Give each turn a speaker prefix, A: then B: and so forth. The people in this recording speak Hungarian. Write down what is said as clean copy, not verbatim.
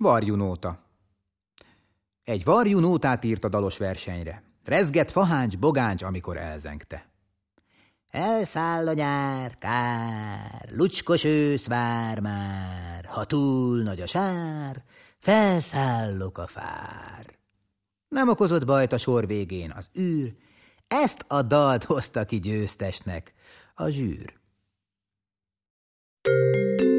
A: Varjunóta. Egy varjunótát írt a dalos versenyre. Rezgett Faháncs Bogáncs, amikor elzengte.
B: Elszáll a nyár, kár, lucskos ősz vár már, ha túl nagy a sár, felszállok a fár.
A: Nem okozott bajt a sor végén az űr, ezt a dalt hozta ki győztesnek a zsűr.